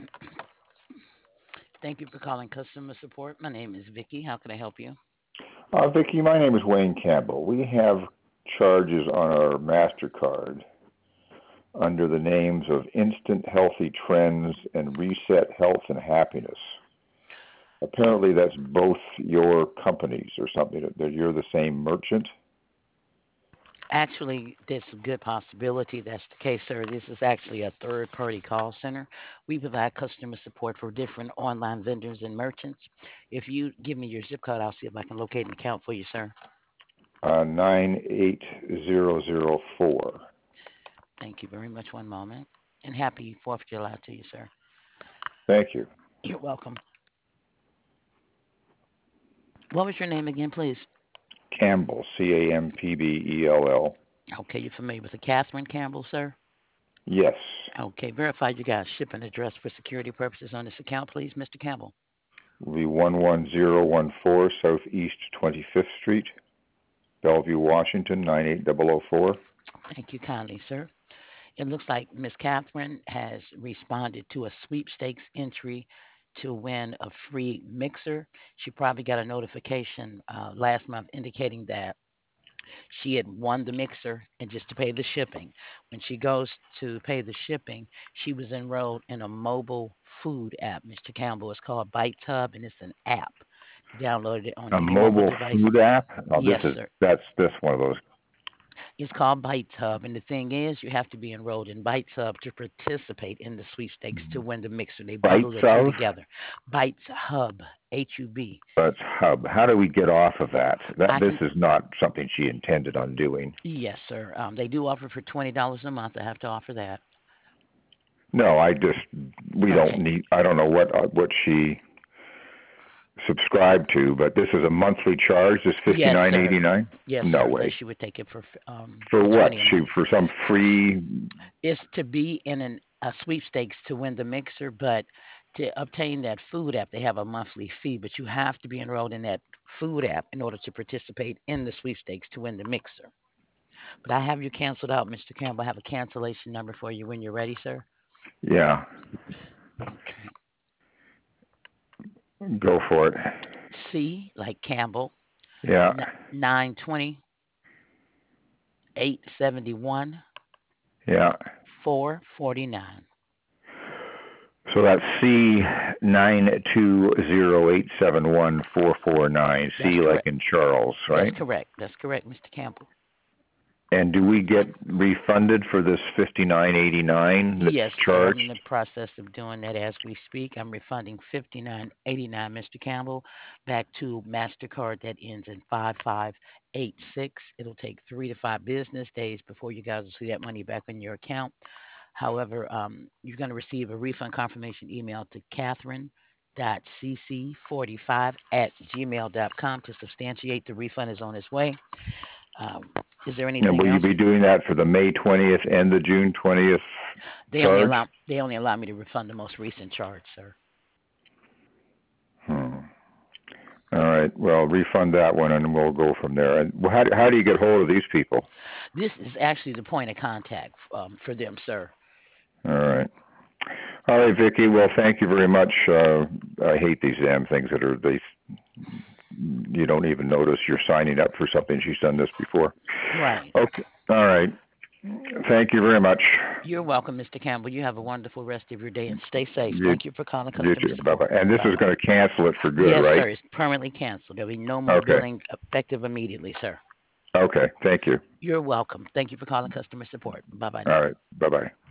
Thank you for calling customer support. My name is Vicky. How can I help you? Vicki, my name is Wayne Campbell. We have charges on our MasterCard under the names of Instant Healthy Trends and Reset Health and Happiness. Apparently, that's both your companies or something, that you're the same merchant. Actually, there's a good possibility that's the case, sir. This is actually a third party call center. We provide customer support for different online vendors and merchants. If you give me your zip code, I'll see if I can locate an account for you, sir. 98004. Thank you very much. One moment. And happy 4th of July to you, sir. Thank you. You're welcome. What was your name again, please? Campbell, Campbell. Okay, you're familiar with the Catherine Campbell, sir? Yes. Okay, verify you guys shipping address for security purposes on this account, please, Mr. Campbell. Will be 11014 Southeast 25th Street, Bellevue, Washington, 98004. Thank you kindly, sir. It looks like Miss Catherine has responded to a sweepstakes entry to win a free mixer. She probably got a notification last month indicating that she had won the mixer and just to pay the shipping. When she goes to pay the shipping, she was enrolled in a mobile food app, Mr. Campbell. It's called Bites Hub and it's an app. You downloaded it on A any mobile mobile device. food app? Oh, Yes, sir. that's this one of those. It's called Bites Hub, and the thing is, you have to be enrolled in Bites Hub to participate in the sweepstakes to win the mixer. They bundle Bites the two of? together. Bites Hub, HUB. That's Hub. How do we get off of that? I This can, is not something she intended on doing. yes, sir. They do offer for $20 a month. I have to offer that. No, we don't Okay. need. I don't know what she subscribed to, but this is a monthly charge. This fifty Yes, nine sir. eighty nine. Yes, No sir. Unless way. you would take it For for what? 20 a month. For some free? It's to be in a sweepstakes to win the mixer, but to obtain that food app, they have a monthly fee, but you have to be enrolled in that food app in order to participate in the sweepstakes to win the mixer. But I have you canceled out, Mr. Campbell. I have a cancellation number for you when you're ready, sir. Yeah. Okay. Go for it. C like Campbell, Yeah. 920 871 Yeah. 449. So that's C920871449. That's C like correct. in Charles, That's right? correct. That's correct, Mr. Campbell. And do we get refunded for this 59.89 that's Yes, sir. I'm in charged? the process of doing that as we speak. I'm refunding 59.89, Mr. Campbell, back to Mastercard that ends in 5586. It'll take 3 to 5 business days before you guys will see that money back on your account. However, you're going to receive a refund confirmation email to Catherine.cc45 at gmail.com to substantiate the refund is on its way. Um, is there And anything will you else? be doing that for the May 20th and the June 20th charge? They only allow me to refund the most recent charge, sir. Hmm. All right. Well, refund that one, and we'll go from there. And how do you get hold of these people? This is actually the point of contact for them, sir. All right. All right, Vicky. Well, thank you very much. I hate these damn things that are they. You don't even notice you're signing up for something. She's done this before. Right. Okay. All right. Thank you very much. You're welcome, Mr. Campbell. You have a wonderful rest of your day and stay safe. You, Thank you for calling you customer too. Bye bye. support. And this Bye is bye. going to cancel it for good, Yes, right? sir. It's permanently canceled. There'll be no more Okay. billing effective immediately, sir. Okay. Thank you. You're welcome. Thank you for calling customer support. Bye bye All now. right. Bye bye.